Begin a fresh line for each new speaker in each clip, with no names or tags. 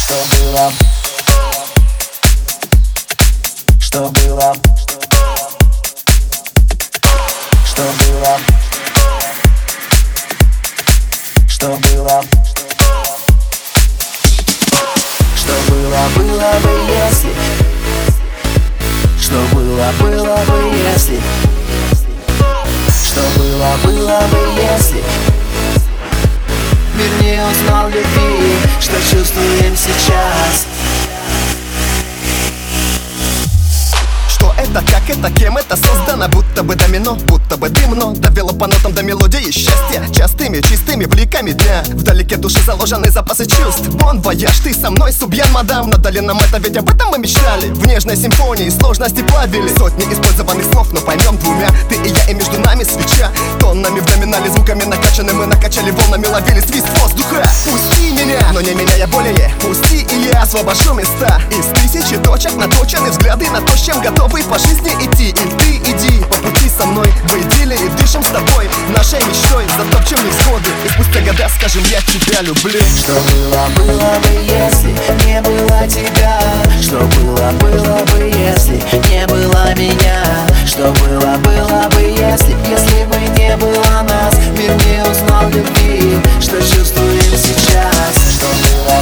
Что было? Что было? Что было? Что было? Что было, было бы, если? Что было, было бы, если? Что было, было бы, если мир не узнал любви, что чувствуем сейчас?
Это, как это, кем это создано? Будто бы домино, будто бы дымно довело по нотам до мелодии счастья. Частыми, чистыми бликами дня вдалеке души заложены запасы чувств. Бон вояж, ты со мной, субьян, мадам. Надали нам это, ведь об этом мы мечтали. В нежной симфонии сложности плавили сотни использованных слов, но поймем двумя. Ты и я, и между нами свеча. Тоннами в номинале, звуками накачаны. Мы накачали волнами, ловили свист воздуха. Пусти меня, но не меняя более. Пусти, и я освобожу места. Из тысячи точек наточены взгляды на то, с чем готовы по жизни идти. И ты иди по пути со мной в идиллии, и дышим с тобой нашей мечтой, затопчем невзгоды, и спустя года скажем: я тебя люблю.
Что было, было бы, если не было тебя? Что было, было бы, если не было меня? Что было, было бы, если бы не было нас, мир не узнал любви, что чувствуем сейчас? Что было?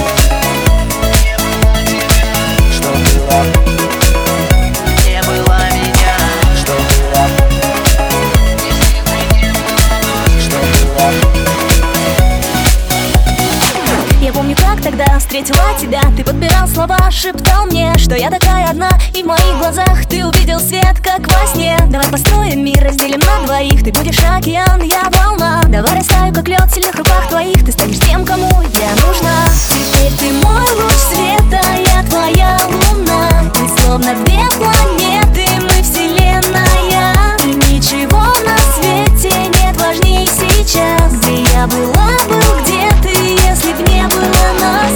Что было?
Я помню, как тогда встретила тебя. Ты подбирал слова, шептал мне, что я такая одна, и в моих глазах ты увидел свет, как во сне. Давай построим мир, разделим на двоих. Ты будешь океан, я волна. Давай растаю, как лед в сильных руках твоих. Ты станешь тем, кому я нужна. Теперь ты мой луч света, я твоя луна. Мы словно две планеты, мы вселенная. И ничего на свете нет важнее сейчас. Где я была, был, где ты, если б не было нас?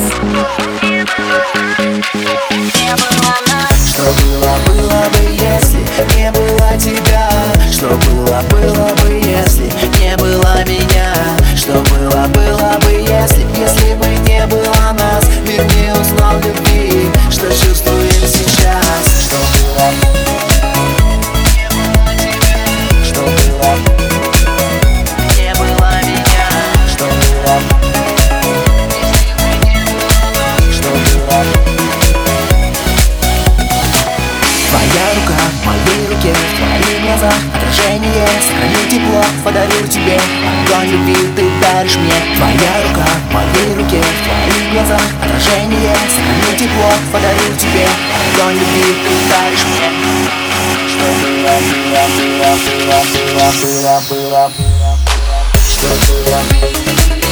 Не было нас.
Что было, было бы, если не было тебя? Что было, было бы, если не было меня? Что было, было бы, если бы не было нас, мир не узнал любви, что чувствуем сейчас? Что было? Что было?
Не было меня.
Что было? Что было? Твоя рука в моей руке, в твоих глазах отражение. Сохраню тепло, подарю тебе огонь любви, ты даришь мне. Твоя рука в моей руке, в твоих глазах отражение. Сохраню тепло, подарю тебе огонь любви, ты даришь мне. Что было, было, было, было, было, было, было, было. Что было?